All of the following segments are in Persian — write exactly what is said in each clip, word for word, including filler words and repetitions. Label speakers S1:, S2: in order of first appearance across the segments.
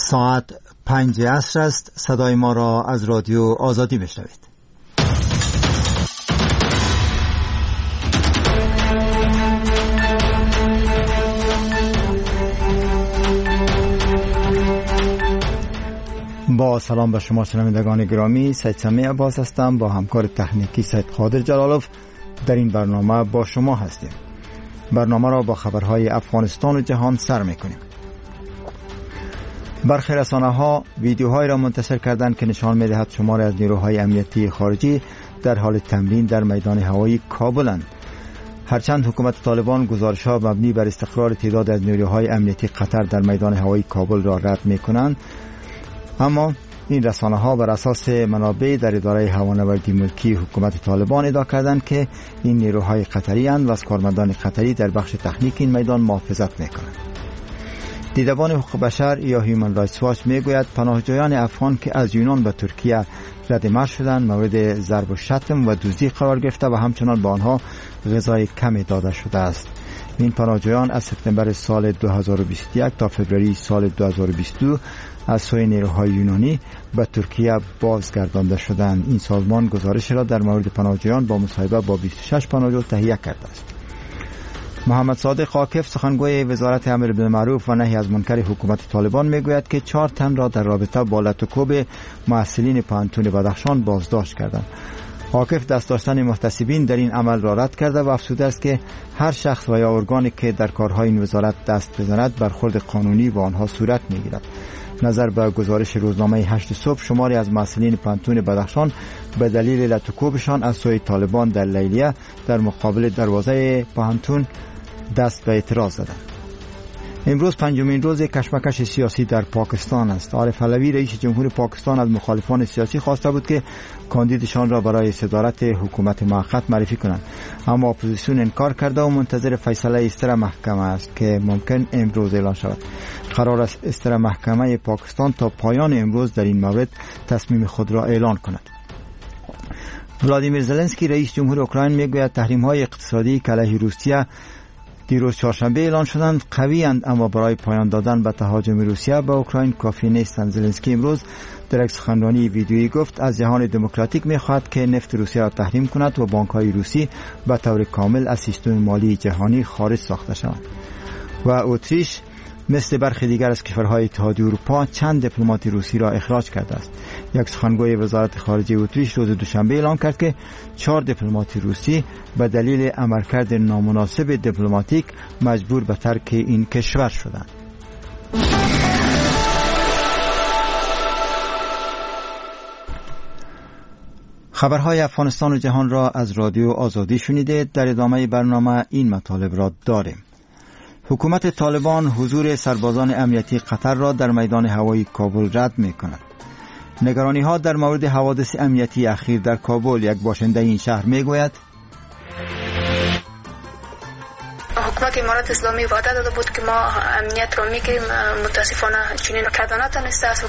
S1: ساعت پنج عصر است. صدای ما را از رادیو آزادی بشنوید. با سلام به شما شنوندگان گرامی، سید سمیع عباس هستم. با همکار تکنیکی سید قادر جلالوف در این برنامه با شما هستیم. برنامه را با خبرهای افغانستان و جهان سر میکنیم. برخی رسانه‌ها ویدیوهایی را منتشر کردند که نشان می‌دهد شماری از نیروهای امنیتی خارجی در حال تمرین در میدان هوایی کابلند. هرچند حکومت طالبان گزارش‌ها مبنی بر استقرار تعداد از نیروهای امنیتی قطر در میدان هوایی کابل را رد می‌کنند، اما این رسانه‌ها بر اساس منابع در اداره هوانوردی ملکی حکومت طالبان ادعا کردند که این نیروهای قطری اند و از کارمندان قطری در بخش تکنیک این میدان محافظت می‌کنند. دیدبان حقوق بشر یا هیومن رایتس واچ میگوید پناهجویان افغان که از یونان به ترکیه رد مرز شدند مورد ضرب و شتم و دزدی قرار گرفته و همچنان به آنها غذای کمی داده شده است. این پناهجویان از سپتامبر سال دو هزار و بیست و یک تا فوریه سال دو هزار و بیست و دو از سوی نیروهای یونانی به ترکیه بازگردانده شدند. این سازمان گزارش را در مورد پناهجویان با مصاحبه با بیست و شش پناهجو تهیه کرده است. محمد صادق عاکف سخنگوی وزارت امر بالمعروف و نهی از منکر حکومت طالبان میگوید که چهار تن را در رابطه با لطوکوب محصلین پانتون بدخشان بازداشت کردند. عاکف دست داشتن محتسبین در این عمل را رد کرده و افزوده است که هر شخص و یا ارگانی که در کارهای این وزارت دست بزند برخورد قانونی با آنها صورت میگیرد. نظر به گزارش روزنامه هشت صبح، شماری از محصلین پانتون بدخشان به دلیل لطوکوبشان از سوی طالبان در لیلیه در مقابل دروازه پانتون دست به اعتراض زدند. امروز پنجمین روز کشمکش سیاسی در پاکستان است. عارف علوی رئیس جمهور پاکستان از مخالفان سیاسی خواسته بود که کاندیدشان را برای صدارت حکومت موقت معرفی کنند، اما اپوزیسیون انکار کرده و منتظر فیصله استر محکمه است که ممکن امروز اعلان شود. قرار است استر محکمه پاکستان تا پایان امروز در این مورد تصمیم خود را اعلان کند. ولادیمیر زلنسکی رئیس جمهور اوکراین میگوید تحریم‌های اقتصادی که علیه روسیه دیروز چهارشنبه اعلان شدند قوی اند، اما برای پایان دادن به تهاجم روسیه به اوکراین کافی نیستند. زلنسکی امروز در یک سخنرانی ویدیویی گفت از جهان دموکراتیک می‌خواهد که نفت روسیه را تحریم کند و بانک‌های روسی به طور کامل از سیستم مالی جهانی خارج ساخته شوند. و اتریش مثل برخی دیگر از کشورهای اتحادیه اروپا چند دیپلمات روسی را اخراج کرده است. یک سخنگوی وزارت خارجه اتریش روز دوشنبه اعلام کرد که چهار دیپلمات روسی به دلیل عملکرد نامناسب دیپلماتیک مجبور به ترک این کشور شدند. خبرهای افغانستان و جهان را از رادیو آزادی شنیدید. در ادامه برنامه این مطالب را داریم. حکومت طالبان حضور سربازان امنیتی قطر را در میدان هوایی کابل رد می کند. نگرانی ها در مورد حوادث امنیتی اخیر در کابل، یک باشنده این شهر می گوید
S2: حکومت امارات اسلامی وعده داده بود که ما امنیت را میگیریم، متاسفانه چنین کردن نتونسته است.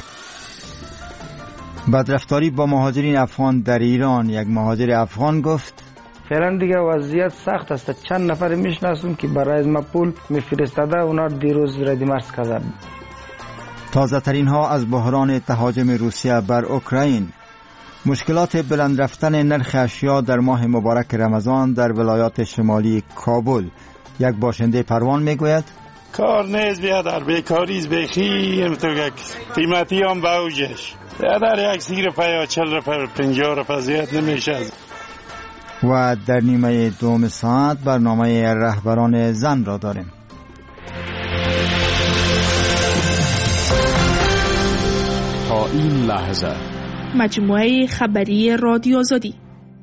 S1: بدرفتاری با مهاجرین افغان در ایران، یک مهاجر افغان گفت
S3: فعلا دیگه وضعیت سخت است. چند نفر میشناسم که برای از ما پول میفرستاده، اونا دیروز رد مرز کردن.
S1: تازه ترین ها از بحران تهاجم روسیه بر اوکراین. مشکلات بلند رفتن نرخ اشیا در ماه مبارک رمضان در ولایات شمالی کابل، یک باشنده پروان میگوید
S4: کار نیز بیادر، بیکاریز بخیر تو که قیمتی هم باوجش بیادر، یک سی روپه یا چل روپه پنجاه روپه زیاد نمیشه.
S1: و در نیمه دوم ساعت برنامه رهبران زن را داریم.
S5: تا این لحظه
S6: مجموعه خبری رادیو آزادی.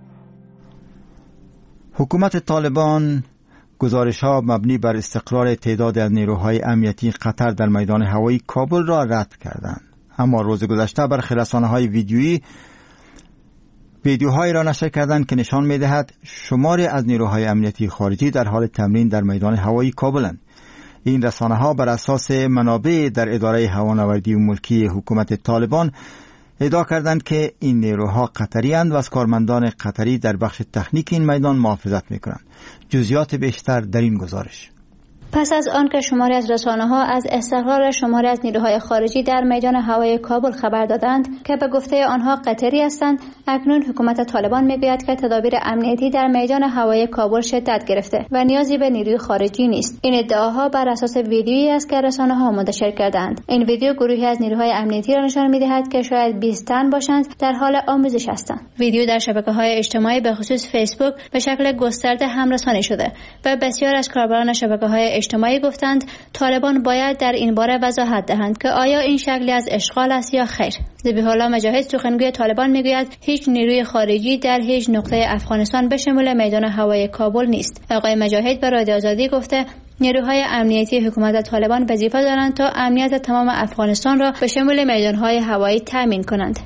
S1: حکومت طالبان گزارش‌ها مبنی بر استقرار تعداد از نیروهای امنیتی قطر در میدان هوایی کابل را رد کردند، اما روز گذشته برخی رسانه‌های ویدیویی ویدیوهایی را نشر کردند که نشان می‌دهد شماری از نیروهای امنیتی خارجی در حال تمرین در میدان هوایی کابلند. این رسانه‌ها بر اساس منابع در اداره هوانوردی ملکی حکومت طالبان ادعا کردند که این نیروها قطری اند و از کارمندان قطری در بخش تکنیک این میدان محافظت می‌کنند. جزئیات بیشتر در این گزارش.
S7: پس از آن که شماری از رسانه‌ها از استقرار شماری از نیروهای خارجی در میدان هوایی کابل خبر دادند که به گفته آنها قطری هستند، اکنون حکومت طالبان میگوید که تدابیر امنیتی در میدان هوایی کابل شدت گرفته و نیازی به نیروی خارجی نیست. این ادعاها بر اساس ویدیویی است که رسانه‌ها منتشر کردند. این ویدیو گروهی از نیروهای امنیتی را نشان می‌دهد که شاید بیست تن باشند در حال آموزش هستند. ویدیو در شبکه‌های اجتماعی به خصوص فیسبوک به شکل گسترده همرسانی شده و بسیار از کاربران شبکه‌های اجتماعی گفتند طالبان باید در این باره وضاحت دهند که آیا این شکلی از اشغال است یا خیر. ذبیح الله مجاهد سخنگوی طالبان میگوید هیچ نیروی خارجی در هیچ نقطه افغانستان به شمول میدان هوایی کابل نیست. آقای مجاهد به رادیو آزادی گفته نیروهای امنیتی حکومت طالبان وظیفه دارند تا امنیت تمام افغانستان را به شمول میدانهای هوایی تامین کنند.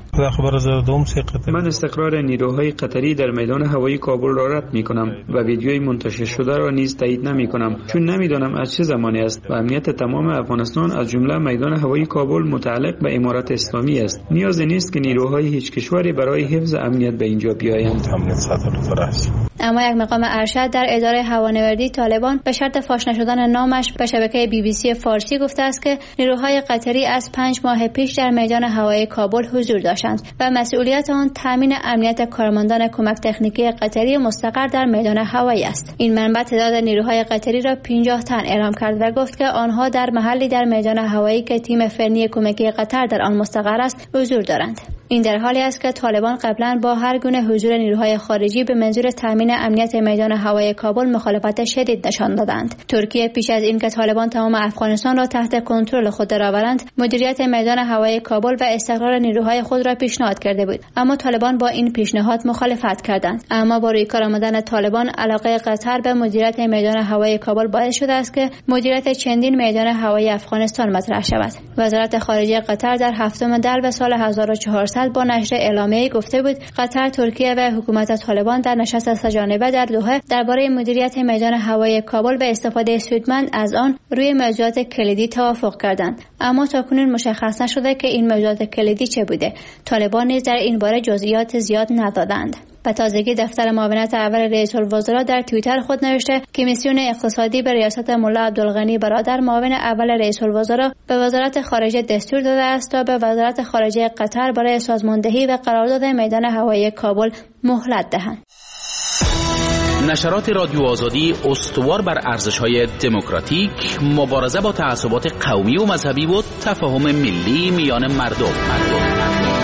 S8: من استقرار نیروهای قطری در میدان هوایی کابل را رد می‌کنم و ویدیوی منتشر شده را نیز تایید نمی‌کنم، چون نمی‌دانم از چه زمانی است و امنیت تمام افغانستان از جمله میدان هوایی کابل متعلق به امارت اسلامی است. نیازی نیست که نیروهای هیچ کشوری برای حفظ امنیت به اینجا بیایند.
S7: اما یک مقام ارشد در اداره هوانوردی طالبان به شرط فاش نشدن نامش به شبکه بی بی سی فارسی گفته است که نیروهای قطری از پنج ماه پیش در میدان هوایی کابل حضور داشتند و مسئولیت آن تامین امنیت کارمندان کمک تکنیکی قطری مستقر در میدان هوایی است. این منبع تعداد نیروهای قطری را پنجاه تن اعلام کرد و گفت که آنها در محلی در میدان هوایی که تیم فنی کمکی قطر در آن مستقر است حضور دارند. این در حالی است که طالبان قبلا با هر گونه حضور نیروهای خارجی به منظور تامین امنیت میدان هوایی کابل مخالفت شدید نشان دادند. ترکیه پیش از اینکه طالبان تمام افغانستان را تحت کنترل خود درآورند، مدیریت میدان هوایی کابل و استقرار نیروهای خود را پیشنهاد کرده بود، اما طالبان با این پیشنهاد مخالفت کردند. اما با روی کار آمدن طالبان، علاقه قطر به مدیریت میدان هوایی کابل باعث شده است که مدیریت چندین میدان هوایی افغانستان مطرح شود. وزارت خارجه قطر در هفتم دلو سال هزار و چهارصد با نشر اعلامیه‌ای گفته بود قطر، ترکیه و حکومت طالبان در نشست سه‌جانبه در دوحه درباره مدیریت میدان هوایی کابل و استفاده سودمند از آن روی موضوعات کلیدی توافق کردند، اما تاکنون مشخص نشده که این موضوعات کلیدی چه بوده. طالبان نیز در این باره جزئیات زیاد ندادند. به تازگی دفتر معاونت اول رئیس الوزراء در توییتر خود نوشته که میسیون اقتصادی به ریاست ملا عبدالغنی برادر معاون اول رئیس الوزراء به وزارت خارجه دستور داده است تا به وزارت خارجه قطر برای سازماندهی و قرارداد میدان هوایی کابل مهلت دهند.
S9: نشرات رادیو آزادی استوار بر ارزش‌های دموکراتیک، مبارزه با تعصبات قومی و مذهبی و تفاهم ملی میان مردم. مردم.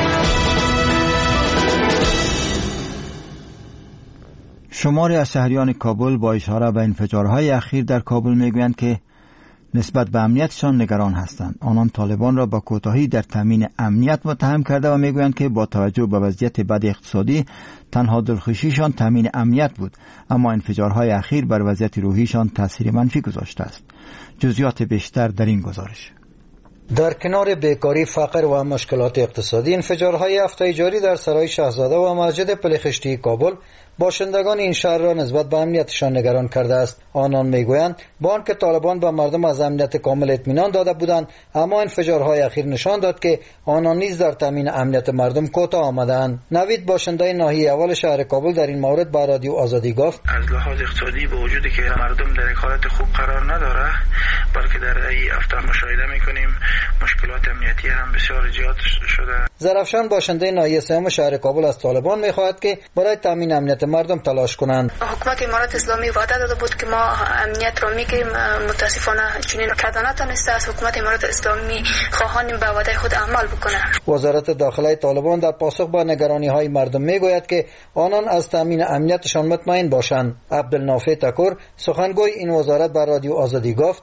S1: شماری از شهریان کابل با اشاره به انفجارهای اخیر در کابل میگویند که نسبت به امنیتشان نگران هستند. آنان طالبان را با کوتاهی در تامین امنیت متهم کرده و میگویند که با توجه به وضعیت بد اقتصادی تنها دلخوشیشان تامین امنیت بود، اما انفجارهای اخیر بر وضعیت روحیشان تاثیر منفی گذاشته است. جزئیات بیشتر در این گزارش.
S10: در کنار بیکاری، فقر و مشکلات اقتصادی، انفجارهای هفته جاری در سرای شاهزاده و مسجد پلخشتی کابل باشندگان این شهر را نسبت به امنیتشان نگران کرده است. آنان میگویند با آنکه طالبان به مردم از امنیت کامل اطمینان داده بودند، اما انفجارهای اخیر نشان داد که آنان نیز در تامین امنیت مردم کوتاه آمدند. نوید، باشنده ناحیه اول شهر کابل، در این مورد با رادیو آزادی گفت
S11: از لحاظ اقتصادی با وجودی که مردم در یک حالت خوب قرار نداره، بلکه در این هفته مشاهده میکنیم مشکلات امنیتی هم بسیار زیاد شده.
S10: زرفشان، باشنده ناحیه سوم شهر کابل، از طالبان میخواهد که برای تامین امنیت مردم تلاش کنند.
S2: حکومت امارت اسلامی وعده داده بود که ما امنیت را میگیریم، متاسفانه چنین کردن نتونسته. از حکومت امارت اسلامی خواهانیم به وعده خود عمل بکنه.
S10: وزارت داخله طالبان در پاسخ به نگرانی های مردم میگوید که آنان از تامین امنیتشان مطمئن باشند. عبدالنافع تکور، سخنگوی این وزارت، بر رادیو آزادی گفت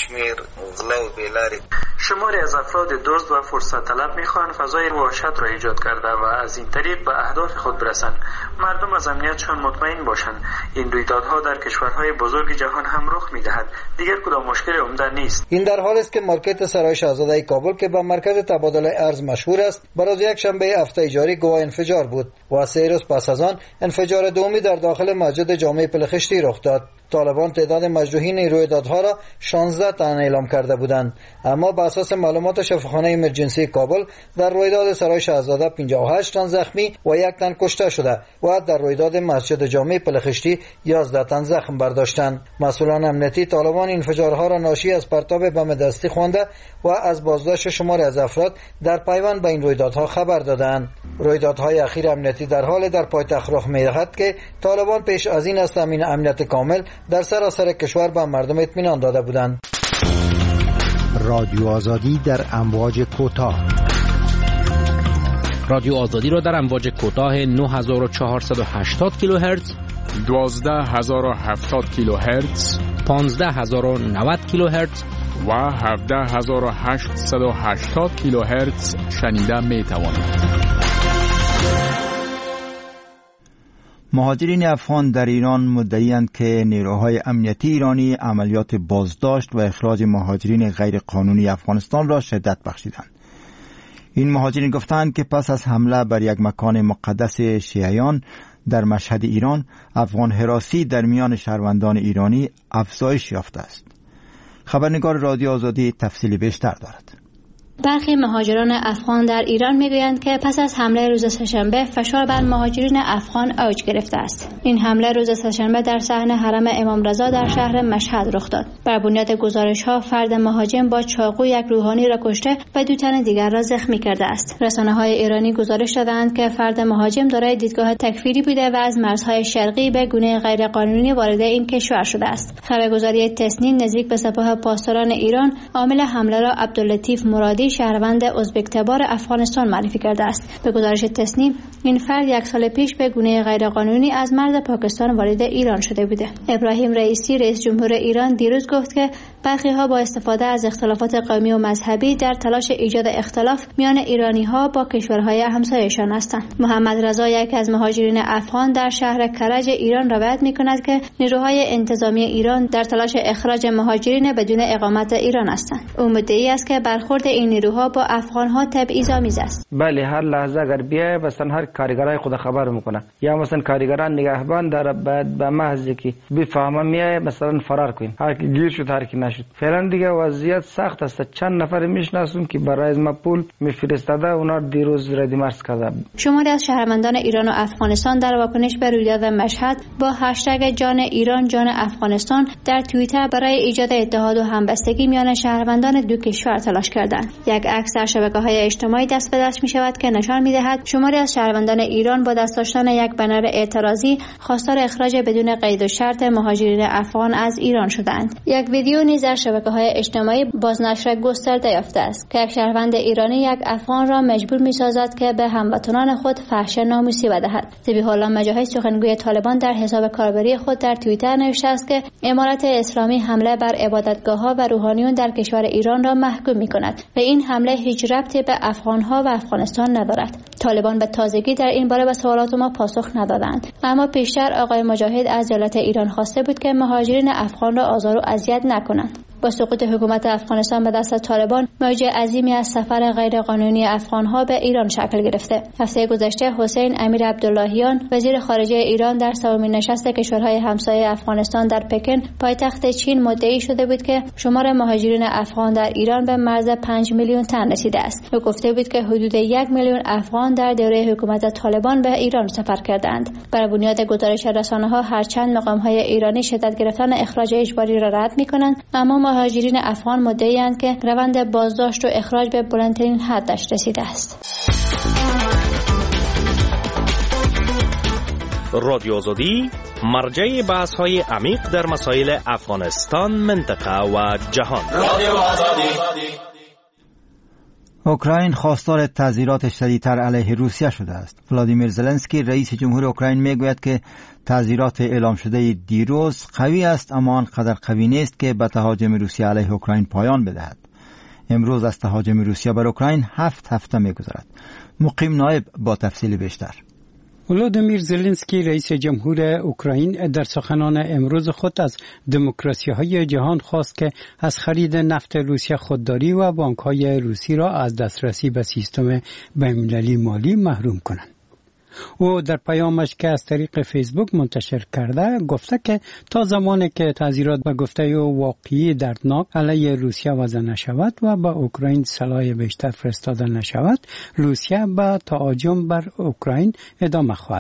S8: شماری از افراد دزد و فرصت طلب میخوان فضای وحشت را ایجاد کرده و از این طریق به اهداف خود برسند. مردم از امنیتشان مطمئن باشند. این رویدادها در کشورهای بزرگ جهان هم رخ میدهد. دیگر کدام مشکل عمده نیست.
S10: این در حالی است که مارکت سرای شاهزاده کابل که به مرکز تبادل ارز مشهور است، برای یک شنبه هفته جاری گواه انفجار بود و سه روز پس از آن انفجار دومی در داخل مسجد جامع پلخشتی رخ داد. طالبان تعداد مجروحین رویدادها را شانزده تن اعلام کرده بودند، اما بر اساس معلومات شفاخانه امرجنسی کابل در رویداد سرای شاهزاده پنجاه و هشت تن زخمی و یک تن کشته شده و و در رویداد مسجد جامع پلخشتی یازده تن زخم برداشتند. مسئولان امنیتی طالبان انفجارها را ناشی از پرتاب بم دستی خوانده و از بازداشت شماری از افراد در پیوند به این رویدادها خبر دادند. رویدادهای اخیر امنیتی در حال در پایتخت رخ می‌دهد که طالبان پیش از این از تامین امنیت کامل در سراسر کشور به مردم اطمینان داده بودند.
S12: رادیو آزادی در امواج کوتاه.
S13: رادیو آزادی را در امواج کوتاه نه هزار و چهارصد و هشتاد کیلوهرتز،
S5: دوازده هزار و هفتاد کیلوهرتز،
S13: پانزده هزار و نود کیلوهرتز
S5: و هفده هزار و هشتصد و هشتاد کیلوهرتز شنیده می توانید.
S1: مهاجرین افغان در ایران مدعی‌اند که نیروهای امنیتی ایرانی عملیات بازداشت و اخراج مهاجرین غیر قانونی افغانستان را شدت بخشیدند. این مهاجرین گفتند که پس از حمله بر یک مکان مقدس شیعیان در مشهد ایران، افغان هراسی در میان شهروندان ایرانی افزایش یافته است. خبرنگار رادیو آزادی تفصیلی بیشتر دارد.
S7: برخی مهاجران افغان در ایران میگویند که پس از حمله روز سه‌شنبه فشار بر مهاجرین افغان اوج گرفته است. این حمله روز سه‌شنبه در صحن حرم امام رضا در شهر مشهد رخ داد. بر بنیاد گزارش‌ها فرد مهاجم با چاقو یک روحانی را کشته و دو تن دیگر را زخمی کرده است. رسانه‌های ایرانی گزارش دادند که فرد مهاجم دارای دیدگاه تکفیری بوده و از مرزهای شرقی به گونه غیرقانونی وارد این کشور شده است. خبرگزاری تسنیم نزدیک به سپاه پاسداران ایران عامل حمله را عبداللطیف مرادی شهروند ازبک تبار افغانستان معرفی کرده است. به گزارش تسنیم این فرد یک سال پیش به گونه غیرقانونی از مرز پاکستان وارد ایران شده بوده. ابراهیم رئیسی رئیس جمهور ایران دیروز گفت که برخی ها با استفاده از اختلافات قومی و مذهبی در تلاش ایجاد اختلاف میان ایرانی ها با کشورهای همسایه‌شان هستند. محمد رضا یک از مهاجرین افغان در شهر کرج ایران روایت می‌کند که نیروهای انتظامی ایران در تلاش اخراج مهاجرین بدون اقامت ایران هستند. او مدعی است که برخورد این نیروها با افغان‌ها تبعیض‌آمیز است.
S3: بله، هر لحظه اگر بیای مثلا هر کارگرای خود خبر میکنه، یا مثلا کارگران نگهبان در بعد به محض که بفهمه میای مثلا فرار کنین، هر کی گیر شد هر کی نشد. فعلا دیگه وضعیت سخت است. چند نفر میشناسم که برای ما پول میفرستاده، اونا دیروز ردی مرز کرده.
S7: شماری از شهروندان ایران و افغانستان در واکنش به رویداد مشهد با هشتگ جان ایران جان افغانستان در توییتر برای ایجاد اتحاد و همبستگی میان شهروندان دو کشور تلاش کردند. یک عکس در شبکه‌های اجتماعی دست به دست می‌شود که نشان می‌دهد شماری از شهروندان ایران با دست داشتن یک بنر اعتراضی خواستار اخراج بدون قید و شرط مهاجرین افغان از ایران شدند. یک ویدیو نیز در شبکه‌های اجتماعی بازنشر گسترده یافته است که یک شهروند ایرانی یک افغان را مجبور می‌سازد که به هموطنان خود فحش ناموسی بدهد. ذبیح الله مجاهد سخنگوی طالبان در حساب کاربری خود در توییتر نوشته است که امارت اسلامی حمله بر عبادتگاه‌ها و روحانیون در کشور ایران را محکوم می‌کند و این حمله هیچ ربطی به افغان‌ها و افغانستان ندارد. طالبان به تازگی در این باره به سوالات ما پاسخ ندادند. اما پیشتر آقای مجاهد از دولت ایران خواسته بود که مهاجرین افغان را آزار و اذیت نکنند. با سقوط حکومت افغانستان به دست طالبان، موج عظیمی از سفر غیرقانونی افغان‌ها به ایران شکل گرفته. هفته گذشته حسین امیر عبداللهیان وزیر خارجه ایران در سومین نشست کشورهای همسایه افغانستان در پکن پایتخت چین مدعی شده بود که شمار مهاجرین افغان در ایران به مرز پنج میلیون تن رسیده است. او گفته بود که حدود یک میلیون افغان در دوره حکومت طالبان به ایران سفر کردند. بر بنیاد گزارش رسانه‌ها هرچند مقام‌های ایرانی شدت گرفتن اخراج اجباری را رد می‌کنند، اما مهاجرین افغان مدعی‌اند که روند بازداشت و اخراج به بلندترین حدش رسیده است.
S14: رادیو آزادی مرجع بحث‌های عمیق در مسائل افغانستان، منطقه و جهان. رادیو آزادی.
S1: اوکراین خواستار تعزیرات شدیدتر علیه روسیه شده است. ولادیمیر زلنسکی رئیس جمهور اوکراین میگوید که تعزیرات اعلام شده دیروز قوی است، اما آنقدر قوی نیست که به تهاجم روسیه علیه اوکراین پایان بدهد. امروز از تهاجم روسیه بر اوکراین هفت هفته میگذرد. مقیم نایب با تفصیل بیشتر.
S15: ولادیمیر زلنسکی رئیس جمهور اوکراین در سخنان امروز خود از دموکراسی‌های جهان خواست که از خرید نفت روسیه خودداری و بانک‌های روسی را از دسترسی به سیستم بین‌المللی مالی محروم کنند. او در پیامش که از طریق فیسبوک منتشر کرده گفته که تا زمانی که تعزیرات به گفته او واقعی دردناک علیه روسیه وضع نشود و به اوکراین سلاح بیشتر فرستاده نشود، روسیه به تهاجم بر اوکراین ادامه خواهد داد.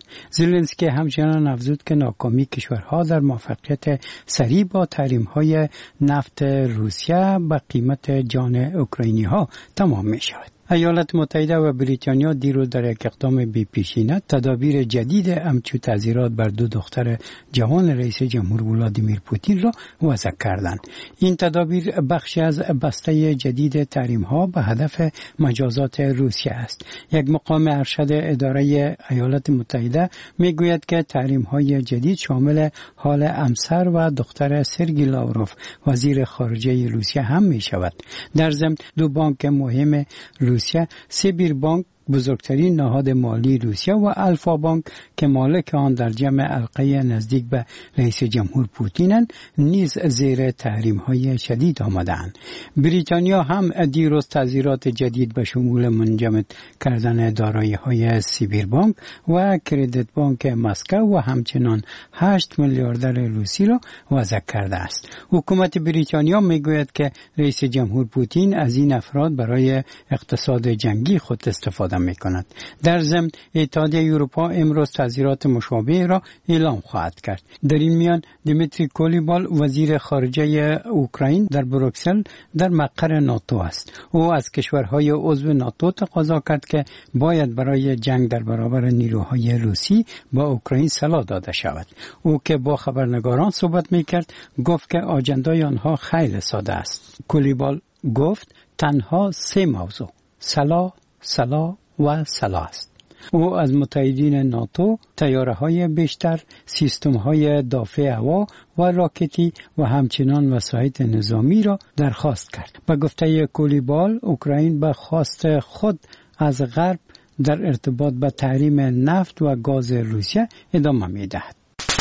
S15: زلنسکی همچنان افزود که ناکامی کشورها در موفقیت سریع با تحریم‌های نفت روسیه به قیمت جان اوکراینی ها تمام می شود. ایالات متحده و بریتانیا دیروز در یک اقدام بی‌پیشینه تدابیر جدید همچون تعزیرات بر دو دختر جوان رئیس جمهور ولادیمیر پوتین را وضع کردند. این تدابیر بخشی از بسته جدید تحریم‌ها به هدف مجازات روسیه است. یک مقام ارشد اداره ایالات متحده میگوید که تحریم‌های جدید شامل حال همسر و دختر سرگئی لاوروف وزیر خارجه روسیه هم می شود. در ضمن دو بانک مهم روسیه، سیبیر بانک بزرگترین نهاد مالی روسیه و الفا بانک که مالک آن در جمع حلقه نزدیک به رئیس جمهور پوتینند نیز زیر تحریم‌های شدید آمدند. بریتانیا هم دیروز تعزیرات جدید به شمول منجمد کردن دارایی‌های سیبیر بانک و کردیت بانک مسکو و همچنان هشت میلیاردر روسی را وضع کرده است. حکومت بریتانیا میگوید که رئیس جمهور پوتین از این افراد برای اقتصاد جنگی خود استفاده می کند. در ضمن اتحادیه اروپا امروز تعزیرات مشابه را اعلام خواهد کرد. در این میان دیمیتری کولیبال وزیر خارجه اوکراین در بروکسل در مقر ناتو است. او از کشورهای عضو ناتو تقاضا کرد که باید برای جنگ در برابر نیروهای روسی با اوکراین سلاح داده شود. او که با خبرنگاران صحبت می کرد گفت که آجندای آنها خیلی ساده است. کولیبال گفت تنها سه موضوع: سلاح، سلاح و سلاح است. او از متحدین ناتو طیاره‌های بیشتر، سیستم‌های دافع هوا و راکتی و همچنان وسایل نظامی را درخواست کرد. به گفته کولیبال، اوکراین به خواست خود از غرب در ارتباط به تحریم نفت و گاز روسیه ادامه می‌دهد.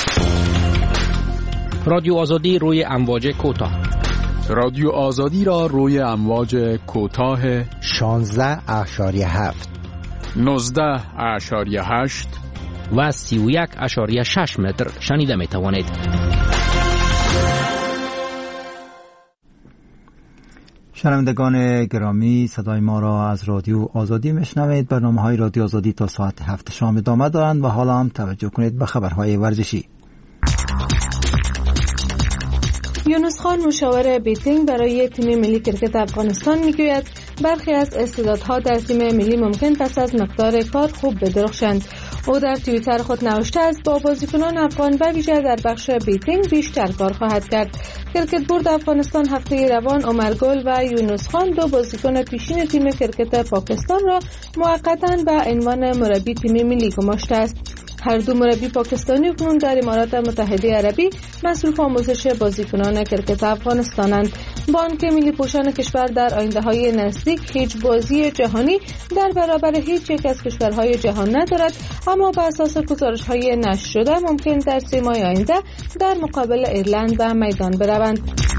S13: رادیو آزادی روی امواج کوتاه.
S5: رادیو آزادی را روی امواج کوتاه
S12: شانزده اشاریه هفت،
S5: نوزده اشاریه هشت
S13: و سی و یک اشاریه شش متر شنیده می توانید.
S1: شنوندگان گرامی، صدای ما را از رادیو آزادی میشنوید. برنامه های رادیو آزادی تا ساعت هفت شام ادامه دارند و حالا هم توجه کنید به خبرهای ورزشی.
S16: یونس خان مشاور بیتینگ برای تیم ملی کرکت افغانستان میگوید برخی از استعدادها در تیم ملی ممکن پس از مقدار کار خوب بدرخشند. او در توییتر خود نوشته است با بازیکنان افغان به ویژه در بخش بیتینگ بیشتر کار خواهد کرد. کرکت بورد افغانستان هفته روان عمر گل و یونس خان دو بازیکن پیشین تیم کرکت پاکستان را موقتا به عنوان مربی تیم ملی گماشته است. هر دو مربی پاکستانی اکنون در امارات متحده عربی مصروف آموزش بازیکنان کرکت افغانستانند. بانک ملی پوشان کشور در آینده‌های نزدیک هیچ بازی جهانی در برابر هیچ یک از کشورهای جهان ندارد، اما بر اساس گزارش‌های نشر شده ممکن در سه ماه آینده در مقابل ایرلند به میدان بروند.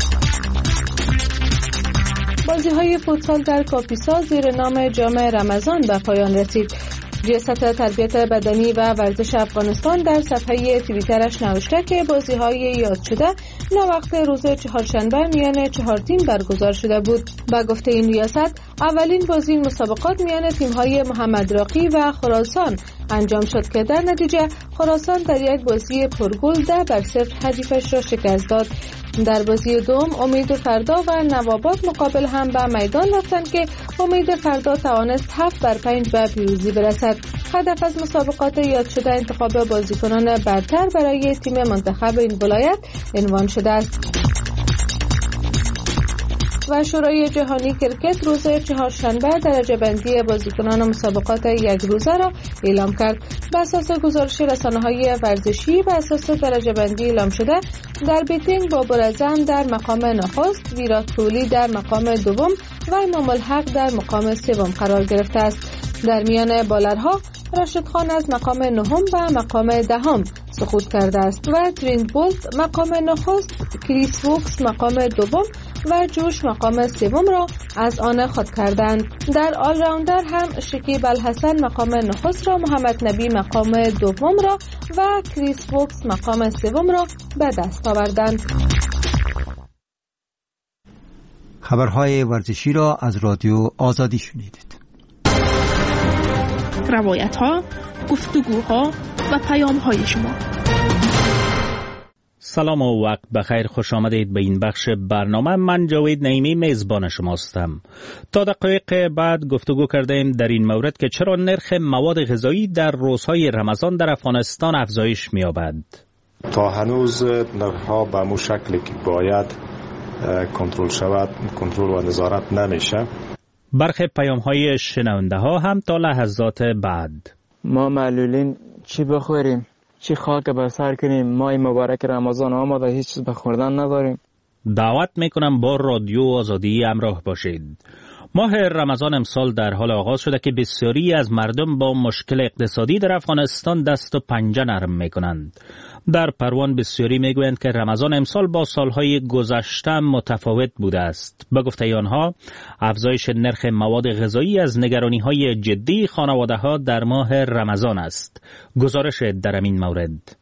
S16: بازی‌های فوتسال در کاپیسا زیر نام جام رمضان به پایان رسید. ریاست تربیت بدنی و ورزش افغانستان در صفحه توییترش نوشته که بازی‌های یاد شده ناوقت روز چهارشنبه میان چهار تیم برگزار شده بود. با گفته این ریاست اولین بازی این مسابقات میان تیم‌های محمد راقی و خراسان انجام شد که در نتیجه خراسان در یک بازی پرگل ده بر صفر حریفش را شکست داد. در بازی دوم امید فردا و نواباد مقابل هم به میدان رفتند که امید فردا توانست هفت بر پنج به پیروزی برسد. هدف از مسابقات یاد شده انتخاب بازیکنان برتر برای تیم منتخب این ولایت عنوان شده است. و شورای جهانی کرکت روز چهارشنبه درجه بندی بازیکنان مسابقات یک روزه را اعلام کرد. بر اساس گزارش رسانه‌های ورزشی و اساس درجه بندی اعلام شده در بیتینگ بابر اعظم در مقام نخست، ویرات کوهلی در مقام دوم و امام الحق در مقام سوم قرار گرفته است. در میان بالرها راشد خان از مقام نهم و مقام دهم سقوط کرده است و ترینت بولت مقام نخست، کریس ووکس مقام دوم و جوش مقام سوم را از آن خود کردند. در آل راوندر هم شکیب الحسن مقام نخست را، محمد نبی مقام دوم را و کریس ووکس مقام سوم را به دست آوردند.
S1: خبرهای ورزشی را از رادیو آزادی شنیدید.
S6: روایت ها، گفتگوها، و پیام های شما.
S13: سلام و وقت بخیر، خوش آمدید به این بخش برنامه. من جاوید نعیمی میزبان شماستم. تا دقایق بعد گفتگو کردیم در این مورد که چرا نرخ مواد غذایی در روزهای رمضان در افغانستان افزایش می‌یابد.
S17: تا هنوز نرخ‌ها به مو شکلی که باید کنترل شود کنترل و نظارت نمیشه.
S13: برخی پیام‌های شنونده‌ها هم تا لحظات بعد.
S18: ما معلولین چی بخوریم؟ چی خاک بر سر کنیم؟ ماه مبارک رمضان آمده، هیچ چیز به خوردن نداریم.
S13: دعوت میکنم با رادیو آزادی همراه باشید. ماه رمضان امسال در حال آغاز شده که بسیاری از مردم با مشکل اقتصادی در افغانستان دست و پنجه نرم میکنند. در پروان بسیاری میگویند که رمضان امسال با سالهای گذشته متفاوت بوده است. به گفته آنها افزایش نرخ مواد غذایی از نگرانی‌های جدی خانواده‌ها در ماه رمضان است. گزارش در این مورد.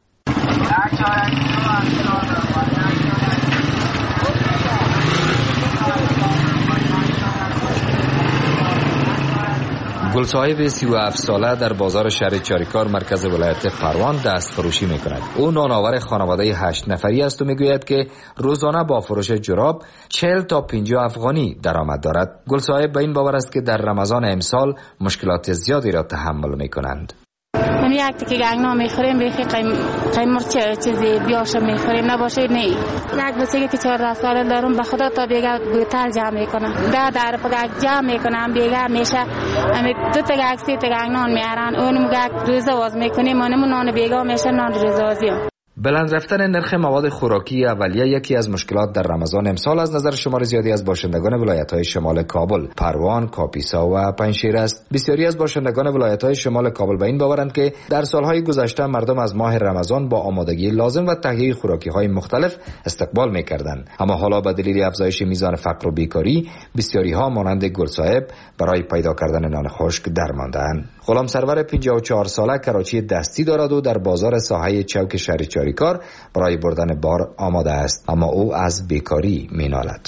S19: گلصاحب سی و هفت ساله در بازار شهر چاریکار مرکز ولایت پروان دست فروشی می کند. او نانآور خانواده هشت نفری است و می گوید که روزانه با فروش جراب چهل تا پنجاه افغانی درآمد دارد. گلصاحب به این باور است که در رمضان امسال مشکلات زیادی را تحمل می کنند.
S20: من یک تکی گنگنا میخوریم بیخی قیمر چه چیزی بیاشه میخوریم نباشه نه. یک بچگی که چهارده ساله دارم به خدا تا بیگه بوتل جمع میکنم ده در پگک جمع میکنم بیگه میشه امی دو تا گک سی تا گنگنان میارن اونم گک روزه واز میکنیم منم نان بیگه میشه نان روزه وازیم.
S19: بلند رفتن نرخ مواد خوراکی اولیه یکی از مشکلات در رمضان امسال از نظر شمار زیادی از باشندگان ولایت‌های شمال کابل، پروان، کاپیسا و پنجشیر است. بسیاری از باشندگان ولایت‌های شمال کابل به این باورند که در سالهای گذشته مردم از ماه رمضان با آمادگی لازم و تهیه خوراکی‌های مختلف استقبال می‌کردند، اما حالا به دلیل افزایش میزان فقر و بیکاری بسیاری‌ها مانند گلصاحب برای پیدا کردن نان خشک درمانده‌اند. غلام سرور پنجاه و چهار ساله کراچی دستی دارد و در بازار ساحه چوک شهر چاریکار برای بردن بار آماده است، اما او از بیکاری مینالد.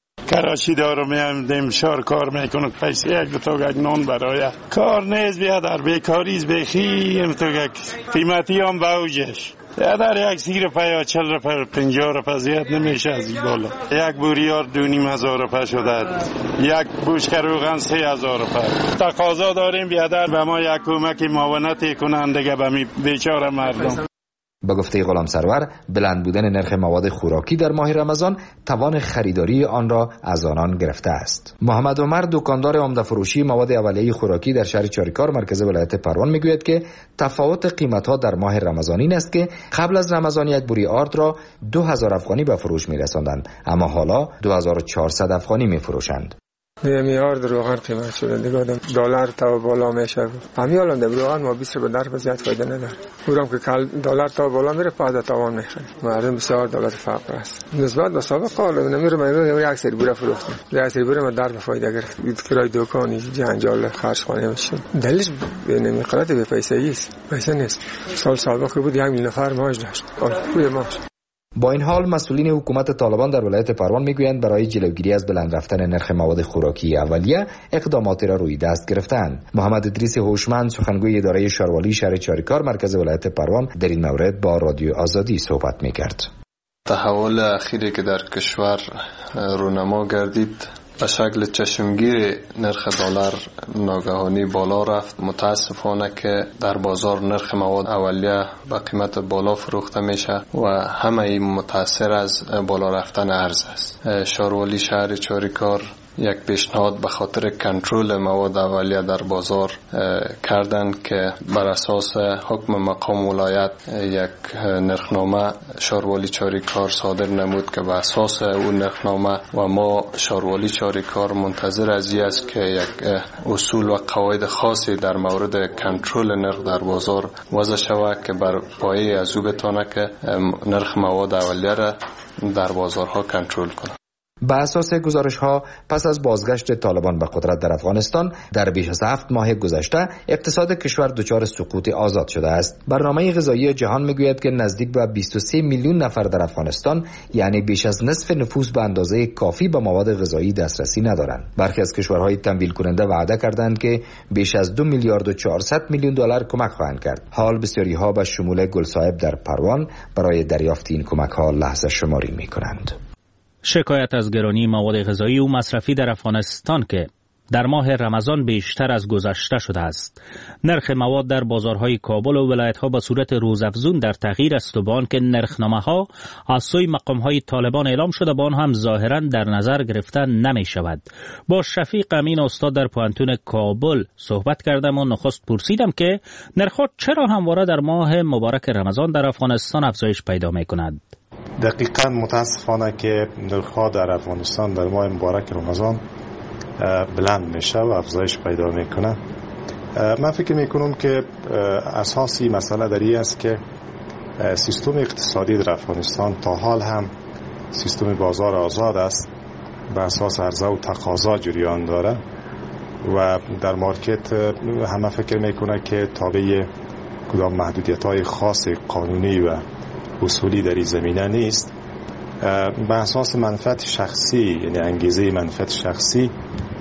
S4: کراچی دارم میام دمشار کار میکنم پیسه یک دو تا گگ نان برای کار نیز بیا در بیکاری بیخی ام تو گگ قیمتی هم باوجش در یک سیر پیا چل رپا پنجاه رپا زیاد نمیشه از این بالا. یک بوریار دو نیم هزار رپا شده، یک بوشک روغن سه هزار رپا. تقاضا داریم بیادر به ما یک کمک معاونت کنند دیگه به می بیچاره مردم.
S19: به گفته غلام سرور بلند بودن نرخ مواد خوراکی در ماه رمضان توان خریداری آن را از آنان گرفته است. محمد عمر دکاندار عمده فروشی مواد اولیه خوراکی در شهر چاریکار مرکز ولایت پروان میگوید که تفاوت قیمت‌ها در ماه رمضان این است که قبل از رمضان یک بوری آرد را دو هزار افغانی به فروش می‌رساندند، اما حالا دو هزار و چهارصد افغانی می‌فروشند.
S21: میار روغن قیمت شده دیگه آدم دلار تا بالا میشه. همین الان در روغن ما بیست رو به در زیاد فایده نداره. اونم که کل دلار تا بالا میره پاده تاوان میخره. مردم بسیار دولت فقر است. نسبت به سابق قال نمیره من یک سری بوره فروختم. یک سری بوره من در به فایده گرفت. کرای دکانی جنجال خرج خانه میشه. دلیلش نمیقدر به پیسه است. پیسه نیست. سال سابق بود یک میلیون نفر معاش داشت. آره معاش.
S19: با این حال مسئولین حکومت طالبان در ولایت پروان میگویند برای جلوگیری از بلند رفتن نرخ مواد خوراکی اولیه اقداماتی را روی دست گرفتند. محمد ادریس هوشمند سخنگوی اداره شاروالی شهر چاریکار مرکز ولایت پروان در این مورد با رادیو آزادی صحبت میکرد.
S22: تحول اخیری که در کشور رونما گردید به شکل چشمگیر نرخ دلار ناگهانی بالا رفت. متاسفانه که در بازار نرخ مواد اولیه به قیمت بالا فروخته میشه و همه این متاثر از بالا رفتن ارز است. شاروالی شهر چاریکار یک پیشنهاد به خاطر کنترل مواد اولیه در بازار کردند که بر اساس حکم مقام ولایت یک نرخنامه شاروالی چاریکار صادر نمود که به اساس اون نرخنامه و ما شاروالی چاریکار منتظر از این است که یک اصول و قواعد خاصی در مورد کنترل نرخ در بازار وضع شود که بر پایه از او بتونه که نرخ مواد اولیه را در بازارها کنترل کنه.
S19: به اساس گزارش ها پس از بازگشت طالبان به قدرت در افغانستان در بیش از هفت ماه گذشته اقتصاد کشور دچار سقوط آزاد شده است. برنامه غذایی جهان میگوید که نزدیک به بیست و سه میلیون نفر در افغانستان، یعنی بیش از نصف نفوس، به اندازه کافی به مواد غذایی دسترسی ندارند. برخی از کشورهای تمویل کننده وعده کردند که بیش از دو میلیارد و چهارصد میلیون دلار کمک خواهند کرد. حال بسیاری ها به شمول گلصاحب در پروان برای دریافت این کمک ها لحظه شماری میکنند.
S13: شکایت از گرانی مواد غذایی و مصرفی در افغانستان که در ماه رمضان بیشتر از گذشته شده است. نرخ مواد در بازارهای کابل و ولایت‌ها به صورت روزافزون در تغییر است و با آنکه نرخنامه‌ها از سوی مقام‌های طالبان اعلام شده، با آن هم ظاهراً در نظر گرفته نمی‌شود. با شفیق امین استاد در پوهنتون کابل صحبت کردم و نخست پرسیدم که نرخ‌ها چرا همواره در ماه مبارک رمضان در افغانستان افزایش پیدا می‌کند.
S17: دقیقاً متاسفانه که نرخ‌ها در افغانستان در ماه مبارک رمضان بلند میشه و افزایش پیدا میکنه. من فکر میکنم که اساسی مسئله در این است که سیستم اقتصادی در افغانستان تا حال هم سیستم بازار آزاد است، به اساس عرضه و تقاضا جریان داره و در مارکت همه فکر میکنه که تابع کدام محدودیت های خاص قانونی و اصولی در این زمینه نیست. به اساس منفعت شخصی، یعنی انگیزه منفعت شخصی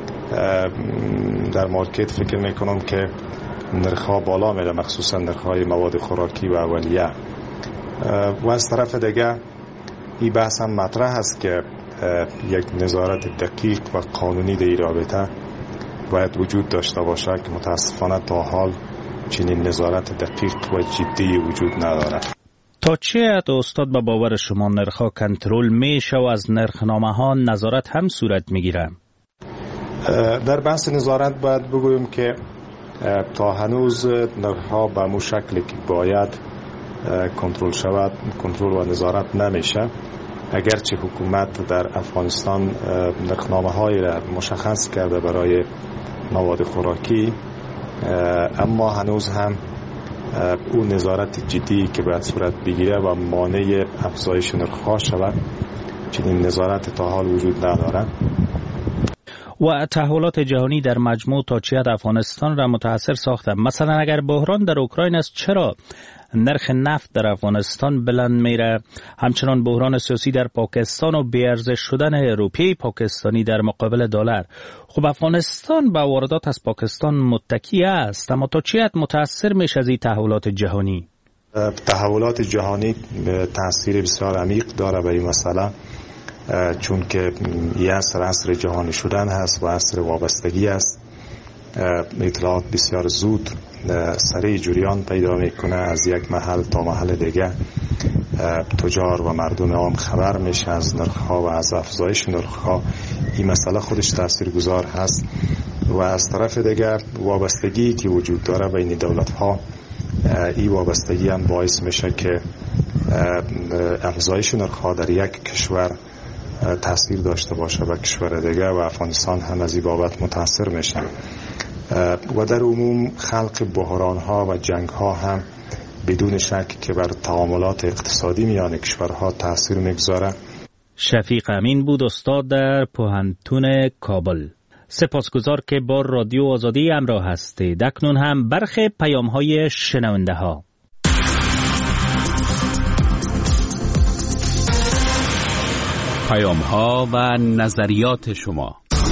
S17: در مارکت فکر میکنم که نرخ‌ها بالا میره، مخصوصا نرخ‌های مواد خوراکی و اولیه. و از طرف دیگه این بحث هم مطرح است که یک نظارت دقیق و قانونی در این رابطه باید وجود داشته باشه که متاسفانه تا حال چنین نظارت دقیق و جدی وجود نداره.
S13: تا چه حد استاد به باور شما نرخ‌ها کنترل میشه و از نرخنامه‌ها نظارت هم صورت میگیره؟
S17: در بحث نظارت باید بگویم که تا هنوز نرخ‌ها به مو شکلی که باید کنترل شود کنترل و نظارت نمیشه. اگرچه حکومت در افغانستان نرخنامه‌هایی را مشخص کرده برای مواد خوراکی، اما هنوز هم اون نظارت جدی که باید صورت بگیره و مانع افزایش نرخ‌ها شود، چنین نظارت تا حال وجود نداره.
S13: و تحولات جهانی در مجموع تا چه حد افغانستان را متاثر ساخته؟ مثلا اگر بحران در اوکراین است، چرا نرخ نفت در افغانستان بلند میره؟ همچنان بحران سیاسی در پاکستان و بی‌ارزش شدن روپیه پاکستانی در مقابل دلار. خب افغانستان با واردات از پاکستان متکی است، اما تا چه حد متاثر میشه از این تحولات جهانی؟
S17: تحولات جهانی تاثیر بسیار عمیق داره به این مسئله، چون که یه عصر عصر جهانی شدن هست و عصر وابستگی است. اطلاعات بسیار زود سریع جریان پیدا میکنه، از یک محل تا محل دیگه تجار و مردم عام خبر میشه از نرخ‌ها و از افزایش نرخ‌ها. این مسئله خودش تاثیرگذار هست و از طرف دیگه وابستگی که وجود داره بین دولت‌ها، این وابستگی هم باعث میشه که افزایش نرخ‌ها در یک کشور تاثیر داشته باشه و کشور دیگه، و افغانستان هم از این بابت متاثر میشه. و در عموم خلق بحران‌ها و جنگ‌ها هم بدون شک که بر تعاملات اقتصادی میان کشورها تاثیر میگذاره.
S13: شفیق امین بود، استاد در پوهنتون کابل. سپاسگزار که با رادیو آزادی همراه هستید. اکنون هم برخی پیام‌های شنونده‌ها.
S5: پیام‌ها و نظریات شما.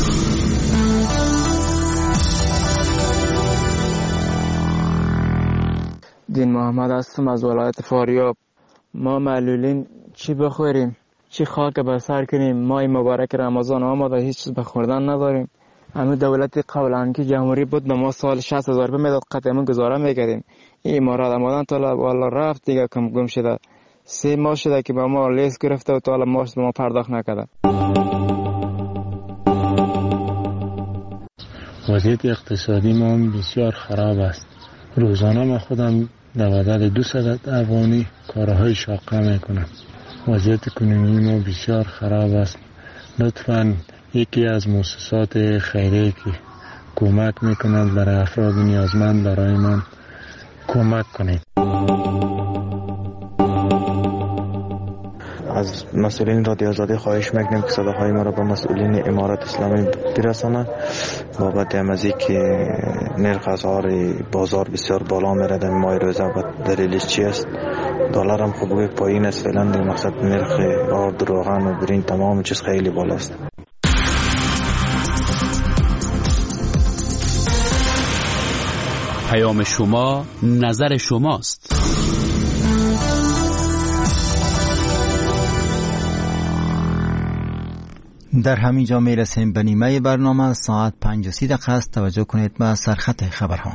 S18: دین محمد هستم از ولایت فاریاب. ما معلولین چی بخوریم، چی خاک به سر کنیم؟ ماه مبارک رمضان آمده، هیچ چیز به خوردن نداریم. همین دولت قبلا که جمهوری بود به ما سال شصت هزار روپیه میداد، قطعا گزاره میکردیم. این امارات آمدن تا والا رفت دیگه، کم گم شده. سه ماه شده که به ما لیست گرفته و تا حالا ماش به ما پرداخت نکرده.
S9: وضعیت اقتصادی ما بسیار خراب است. روزانه من خودم در بدل دو صد افغانی کارهای شاقه میکنم. وضعیت کنونی ما بسیار خراب است. لطفاً یکی از مؤسسات خیریه که کمک میکنند برای افراد نیازمند برای من کمک کنید.
S2: از مسئولین رادیو آزادی خواهش میکنیم که صداهای ما را به مسئولین امارت اسلامی برسانند بابت امازی که نرخ اسعار بازار بسیار بالا میره در ماه روزه و دلیلش چی است؟ دلار هم خوب پایین است فعلا، در مقصد نرخ آرد روغن و برین تمام چیز خیلی بالاست.
S11: پیام شما نظر شماست.
S1: در همین جا می رسیم به نیمه برنامه. ساعت پنج و سی دقیقه است. توجه کنید به سرخط خبرها.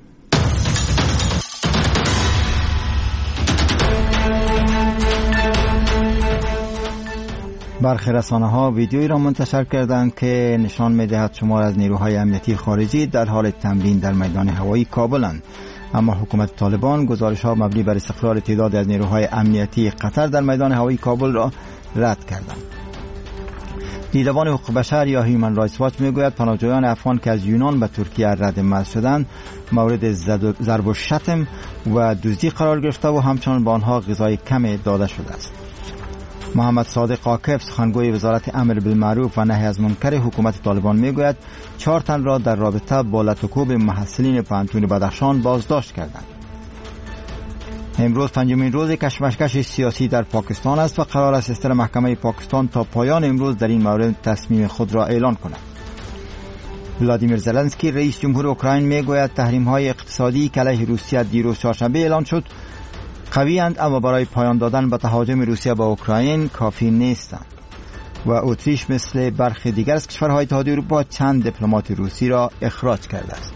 S1: برخی رسانه‌ها ویدیویی را منتشر کردند که نشان می‌دهد شمار از نیروهای امنیتی خارجی در حال تمرین در میدان هوایی کابلند، اما حکومت طالبان گزارش‌ها مبنی بر استقرار تعداد از نیروهای امنیتی قطر در میدان هوایی کابل را رد کردند. دیدبان حقوق بشر یا هیومن رایتس واچ میگوید پناهجویان افغان که از یونان به ترکیه رد مرز شدند مورد ضرب و شتم و دزدی قرار گرفته و همچنان به آنها غذای کم داده شده است. محمد صادق عاکف سخنگوی وزارت امر بالمعروف و نهی از منکر حکومت طالبان میگوید چهار تن را در رابطه با لطوکوب محصلین پانتون بدخشان بازداشت کردند. امروز پنجمین روز کشمکش سیاسی در پاکستان است و قرار است استر محکمه پاکستان تا پایان امروز در این مورد تصمیم خود را اعلان کند. ولادیمیر زلنسکی رئیس جمهور اوکراین میگوید تحریم‌های اقتصادی که علیه روسیه دیروز چهارشنبه اعلان شد قوی‌اند، اما برای پایان دادن به تهاجم روسیه به اوکراین کافی نیستند. و اتریش مثل برخی دیگر از کشورهای اتحادیه اروپا چند دیپلمات روسی را اخراج کرده است.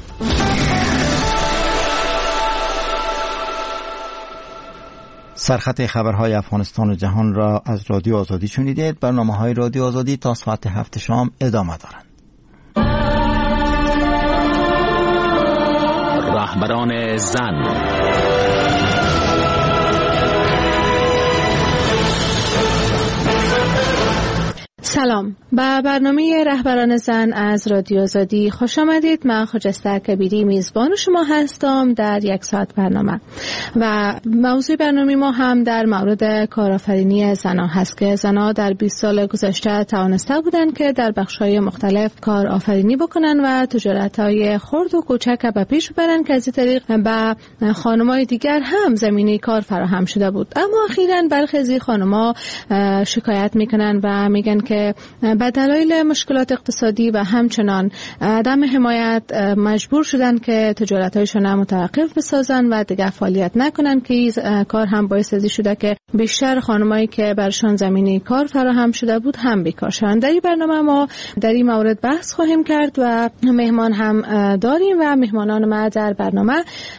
S1: سرخط خبرهای افغانستان و جهان را از رادیو آزادی شنیدید. برنامه‌های رادیو آزادی تا ساعت هفت شام ادامه دارند.
S11: رهبران زن.
S16: سلام، به برنامه رهبران زن از رادیو آزادی خوش آمدید. من خجسته کبیری میزبان شما هستم در یک ساعت برنامه و موضوع برنامه ما هم در مورد کارآفرینی زنان هست که زنان در بیست سال گذشته توانسته بودند که در بخش‌های مختلف کارآفرینی بکنن و تجارت‌های خرد و کوچک به پیش ببرن که از این طریق به خانم‌های دیگر هم زمینه کار فراهم شده بود. اما اخیراً برخی از خانم‌ها شکایت میکنن و میگن که به دلایل مشکلات اقتصادی و همچنان عدم حمایت مجبور شدن که تجارت‌هایشان متوقف بسازن و دیگر فعالیت نکنن که این کار هم باعث ازی شده که بیشتر خانمایی که برشان زمینه کار فراهم شده بود هم بیکار شدن. در این برنامه ما در این مورد بحث خواهیم کرد و مهمان هم داریم و مهمانان ما در برنامه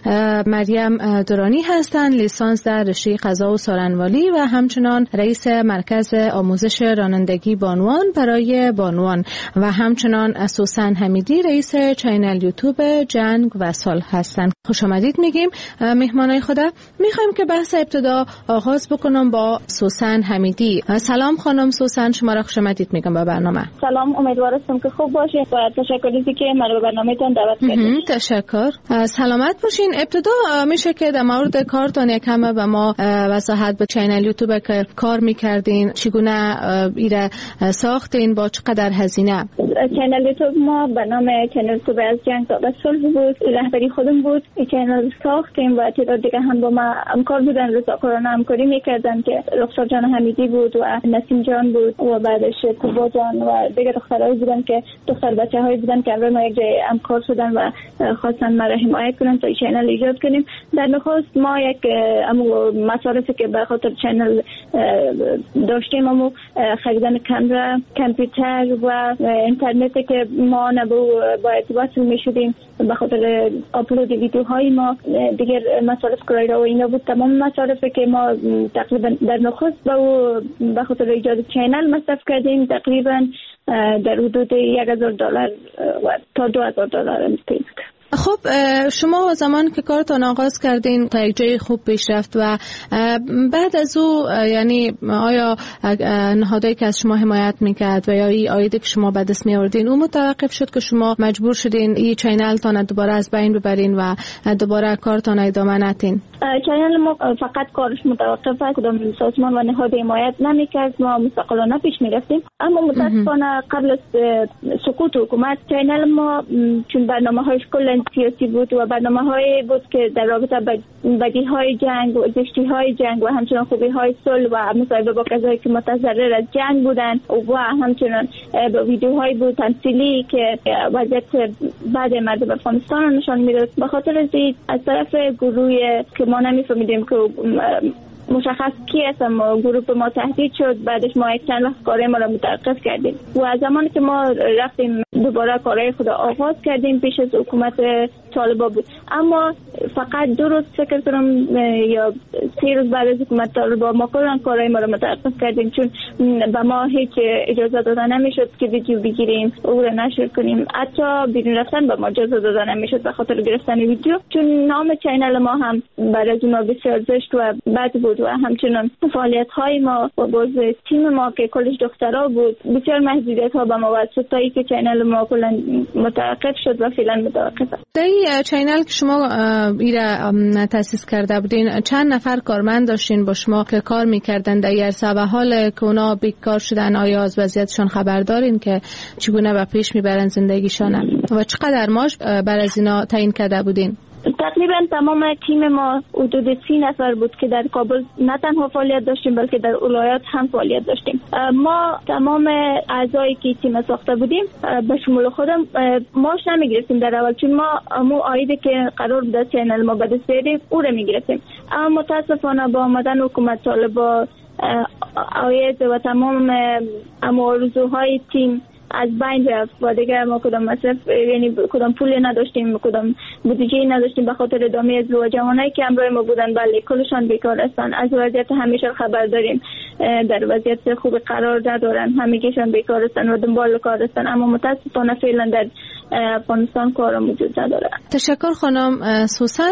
S16: مریم درانی هستند، لیسانس در رشته قضا و سارنوالی و همچنان رئیس مرکز آموزش رانندگی بانوان برای بانوان و همچنان سوسن حمیدی رئیس چینل یوتیوب جنگ و صلح هستند. خوش آمدید میگیم مهمانای خدا. میخوایم که بحث ابتدا آغاز بکنم با سوسن حمیدی. سلام خانم سوسن، شما را خوش آمدید میگم به برنامه.
S23: سلام، امیدوارم که خوب باشید و تشکر از اینکه منو به برنامه‌تون دعوت کردید.
S16: تشکر. سلامت باشین. ابتدا میشه که در مورد کارتون یکم به ما وضاحت به چینل یوتیوب که کار میکردین چگونه ایره ساختین، با چقدر هزینه؟
S23: چینل یوتیوب ما به نام چینل یوتیوب از جنگ تا صلح بود، رهبری خودم بود. این چینل ساختیم و تعداد دیگه هم با ما همکار بودن، رضاکارانه همکاری میکردن که رخسار جان حمیدی بود و نسیم جان بود و بعدش کوبا جان و دیگه دخترایی بودن که دختر بچه‌هایی بودن که امروز ما یک جای همکار شدن و خواستن ما را حمایت کنن تا چینل ایجاد کنیم. در نخست ما یک امو مصارفی که به خاطر چینل داشتیم، امو خریدن کامera، کامپیوتر و اینترنتی که ما نبو باید وصل میشدیم به خاطر آپلود ویدیوهای ما، دیگر مصارف کرایه و اینا بود. تمام مصارفی که ما تقریبا در نخست با به خاطر ایجاد چینل مصرف کردیم تقریبا در حدود یک هزار دلار و تا دو هزار دلار میشه.
S16: خب شما زمان که کارتان آغاز کردین تا یک جای خوب پیش رفت و بعد از او یعنی آیا نهادهایی که از شما حمایت میکرد و یا این آیدی که شما به دست میآوردین اون متوقف شد که شما مجبور شدین این چینل تان دوباره از بین ببرین و دوباره کارتان ادامه ندین؟
S23: چینل ما فقط کارش متوقف است، کدام سازمان و نهاد حمایت نمیکرد، ما مستقلانه پیش میرفتیم. اما متاسفانه قبل از سقوط حکومت چینل ما چون برنامه‌هایش کلا سیاسی بود و برنامه‌هایی بود که در رابطه با بدیهای جنگ و زشتی‌های جنگ و همچنین خوبی‌های صلح و مصاحبه با کسایی که متضرر از جنگ بودند و همچنین ویدیوهایی بود تمثیلی که وضعیت بعد مردم افغانستان رو نشان میداد. به خاطر از از طرف گروه که ما نمی‌فهمیدیم که مشخص کی است، ما گروه ما تهدید شد، بعدش ما یک چند وقت کار ما را متوقف کردیم و از زمانی که ما رفتیم دوباره کارهای خود آغاز کردیم پیش از حکومت طالبان بود. اما فقط دو روز فکر کنم یا سه روز بعد از حکومت طالبان ما کلا کارهای ما را متوقف کردیم، چون به ما هیچ اجازه داده نمیشد که ویدیو بگیریم او را نشر کنیم، حتی بیرون رفتن به ما اجازه داده نمیشد به خاطر گرفتن ویدیو، چون نام چینل ما هم بعد از اون بسیار زشت و بد بود و همچنین فعالیت های ما و باز تیم ما که کلش دخترها بود بسیار محدودیت ها به ما واسه تا اینکه چینل ما کلا متوقف شد و فعلا متوقف است.
S16: در این چینل که شما ایرا تاسیس کرده بودین چند نفر کارمند داشتین با شما که کار میکردن در عرصه و حال که اونا بیکار شدن آیا از وضعیتشون خبر دارین که چگونه به پیش میبرن زندگیشون و چقدر معاش بر از اینا تعیین کرده بودین؟
S23: تقریبا تمام تیم ما حدود سی نفر بود که در کابل نه تنها فعالیت داشتیم بلکه در ولایات هم فعالیت داشتیم. ما تمام اعضایی که تیم ساخته بودیم به شمول خودم ماش نمیگرفتیم در اول، چون ما مو آیدی که قرار بود چینل ما به دست بیاریم او رو میگرفتیم. اما متاسفانه با آمدن حکومت طالبان آید و تمام آرزوهای تیم از بین رفت و دیگه ما کدام مصرف یعنی کدام پولی نداشتیم، کدام بودجه نداشتیم به خاطر ادامه از و جوانایی که همراه ما بودن بله کلشان بیکار هستن. از وضعیت همیشه خبر داریم، در وضعیت خوب قرار ندارن، همگیشان بیکار هستن و دنبال کار هستن، اما متاسفانه فعلا در افغانستان کار موجود نداره.
S16: تشکر خانم سوسن.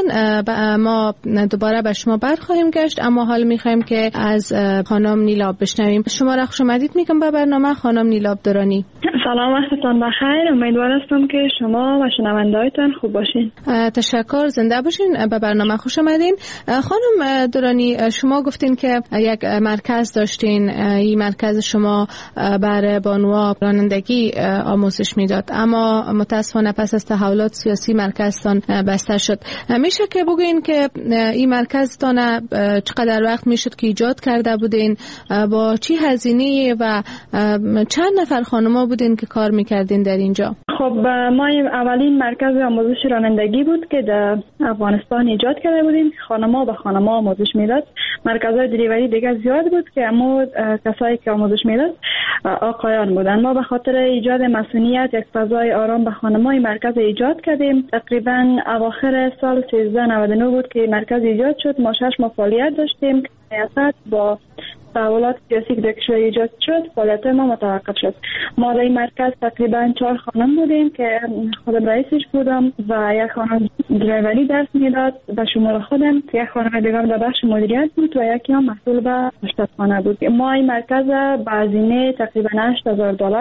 S16: ما دوباره به شما برخواهیم گشت، اما حال میخوایم که از خانم نیلاب بشنویم. شما را خوش آمدید میگم به برنامه خانم نیلاب درانی.
S3: سلام، وقتتان بخیر. امیدوار هستم که شما و شنونده‌هایتان خوب باشین.
S16: تشکر، زنده باشین. به برنامه خوش آمدین. خانم درانی، شما گفتین که یک مرکز داشتین، این مرکز شما بر بانوها رانندگی آموزش میداد، اما متاسفانه پس از تحولات سیاسی مرکزتان بسته شد. میشه که بگین که این مرکزتان چقدر وقت میشد که ایجاد کرده بودین، با چی هزینه و چند نفر خانم‌ها بودین که کار میکردین در اینجا؟
S3: خب ما اولین مرکز آموزش رانندگی بود که در افغانستان ایجاد کرده بودیم. خانم‌ها به خانم‌ها آموزش میداد. مرکزهای دلیوری دیگه زیاد بود که اما کسایی که آموزش میداد آقایان بودن. ما به خاطر ایجاد مسئولیت یک فضای آرام به خانم‌های مرکز ایجاد کردیم. تقریبا اواخر سال سیزده نود و نه بود که مرکز ایجاد شد. ما شش ماه فعالیت داشتیم. سیاست با تحولات سیاسی که کشور ایجاد شد فعالیت ما متوقف شد. ما در این مرکز تقریبا چهار خانم بودیم که خودم رئیسش بودم و یک خانم درایوری درس میداد به شمول خودم، یک خانم دیگه در بخش مدیریت بود و یکی هم مسئول به مشتخانه بود. ما این مرکز با هزینه تقریبا هشت هزار دلار